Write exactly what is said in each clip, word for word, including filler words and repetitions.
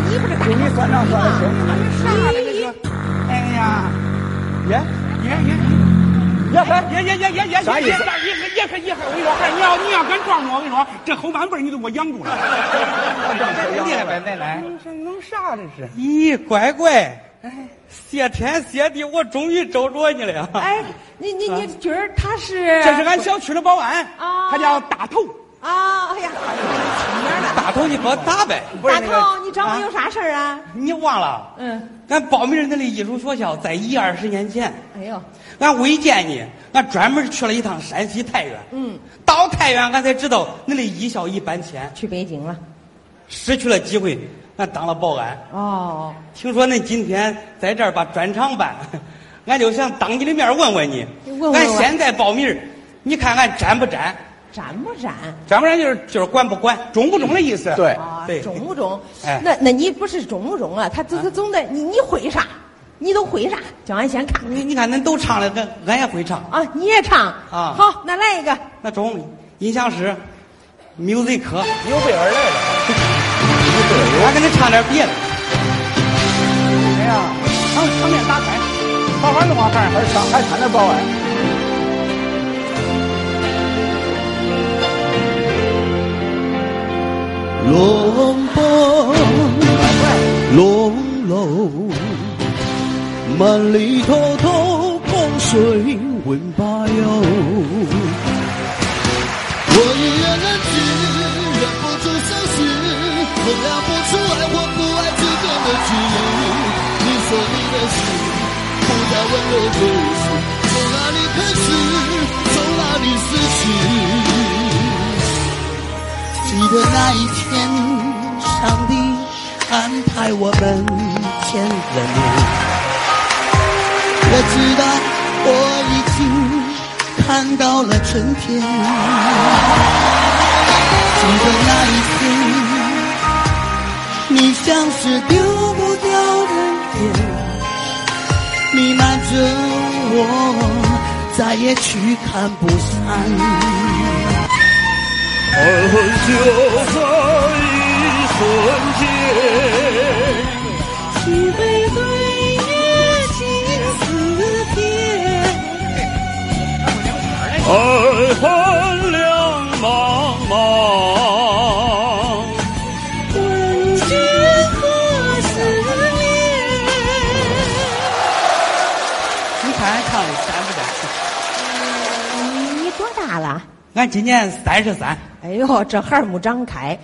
你不是给你算账算的清。 啥了这是？ 哎呀，耶耶耶耶嘿耶耶耶耶耶！啥意思？ 也也可也可，我跟你说，还你要你要敢撞我，我跟你说，这后半辈你都给我养住了。 厉害呗，奶奶。 这弄啥这是？ 咦，乖乖，哎，谢天谢地，我终于找着你了。 哎，你你你今儿他是？ 这是俺小区的保安， 啊， 他叫大头。 啊，哎呀，出名了。 大头，你给我打呗。 大头，你找我有啥事儿啊？ 你忘了？ 嗯， 俺报名那里艺术学校在一二十年前。 哎呦， 俺为见你，俺专门去了一趟山西太原。 嗯， 到太原，俺才知道那里艺校已搬迁， 去北京了， 失去了机会，俺当了保安。 哦， 听说恁今天在这儿把专场办，俺就想当你的面问问你。 你问问俺现在报名，你看俺沾不沾？ 沾不沾？ 沾不沾就是就是管不管，中不中的意思。 对啊， 对中不中？ 哎那那你不是中不中啊？他这个总得你你会啥？你都会啥？叫俺先看看。 你你看恁都唱了，俺俺也会唱。 啊，你也唱啊？ 好，那来一个。 那中音响师，music， 有备而来了。 我给你唱点别的。 哎呀， 场场面打开，好好弄啊，还还上海滩的保安。 浪奔浪路，万里滔滔江水永不休。我已然安静，忍不住伤心，衡量不出爱或不爱之间的距离。你说你的心不再温柔就是从哪里开始，从哪里失去。记得那一天，上帝安排我们见了面。我知道我已经看到了春天。记得那一天，你像是丢不掉的烟，弥漫着我，再也驱赶不散。而就在一瞬间，举杯对月尽似天，爱恨两茫茫，问君何时眠。 你看俺唱的沾不沾？ 你多大了？ 俺今年三十三。 哎呦，这孩儿没长开。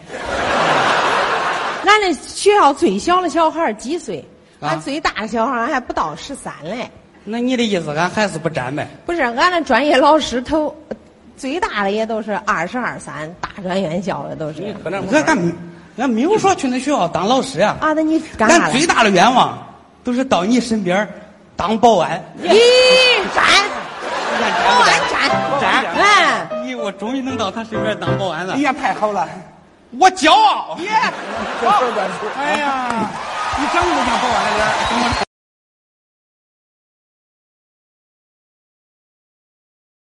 俺那学校最小的小孩几岁？ 啊、 俺最大的小孩还不到十三嘞。 那你的意思，俺还是不沾呗？ 不是，俺那专业老师头最大的也都是二十二三，大专院校的都是。 可能俺俺俺没有说去那学校当老师呀。 啊，那你干啥了？ 俺最大的愿望都是到你身边当保安。 咦，沾，保安沾沾， 哎。 咦，我终于能到他身边当保安了。 哎呀，太好了， 我骄傲。 耶！好，哎呀，你长得就像保安那点儿。